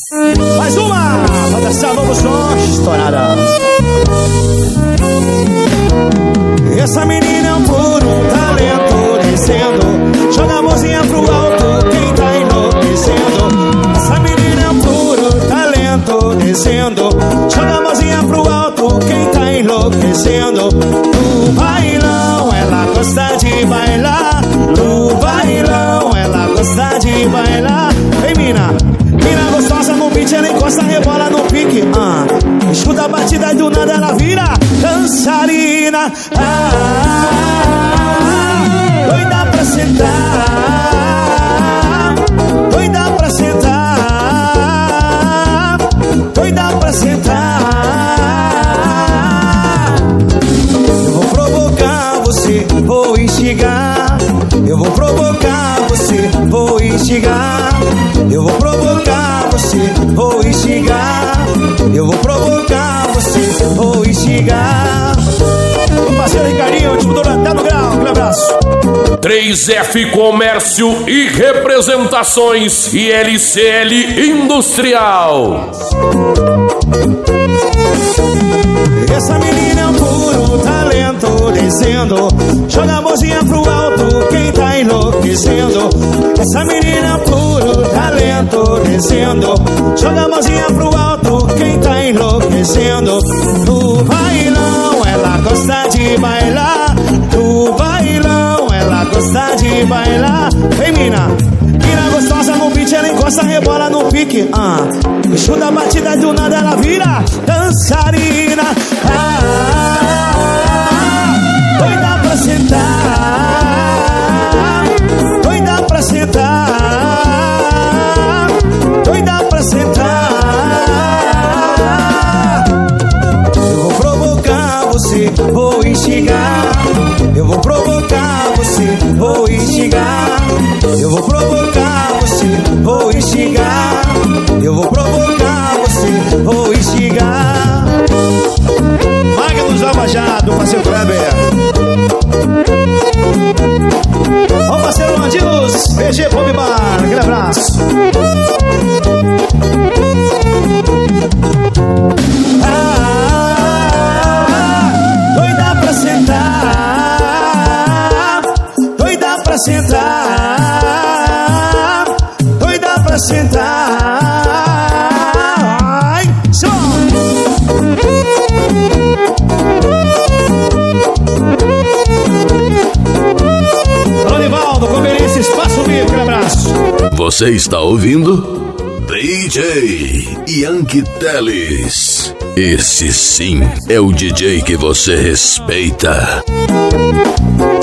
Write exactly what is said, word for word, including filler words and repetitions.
Mais uma, pra dançar novo som, estourada. Essa menina é um puro talento, descendo, joga a mãozinha pro alto, quem tá enlouquecendo. Essa menina é um puro talento, descendo, joga a mãozinha pro alto, quem tá enlouquecendo. No bailão, ela gosta de bailar. No bailão, ela gosta de bailar. Vem, mina, mina gostosa no beat, ela encosta, rebola no pique. Ah, escuta a batida e do nada ela vira dançarina. Ah, doida pra sentar, doida pra sentar, doida pra sentar. Eu vou provocar você, vou instigar. Eu vou provocar você, vou instigar. Eu vou provocar você, vou instigar. Eu vou provocar você, vou instigar. O parceiro Ricardinho, o time do Tá no Grau, aquele abraço. três F Comércio e Representações I L C L Industrial. Essa menina é um puro talento, descendo, joga a mãozinha pro alto, quem tá enlouquecendo. Essa menina é um puro talento, descendo, joga a mãozinha pro alto, quem tá enlouquecendo. No bailão, ela gosta de bailar. No bailão, ela gosta de bailar. Vem, mina, mina gostosa no beat, ela encosta, rebola no pique. Ah, escuta a batida e do nada ela vira dançarina. Ah, doida pra sentar, doida pra sentar, doida pra sentar. Eu vou provocar você, vou instigar. Eu vou provocar você, vou instigar. Eu vou provocar você, vou instigar. Eu vou provocar você, vou instigar. Magno Javajado, parceiro Kleber. Ó, parceiro Landinus, B G Pop Bar, aquele abraço. Ah, doida pra sentar, doida pra sentar, doida pra sentar. Ai, som. Ronivaldo, conferência, espaço vivo, aquele abraço. Você está ouvindo D J Yankee Teles. Esse sim é o D J que você respeita.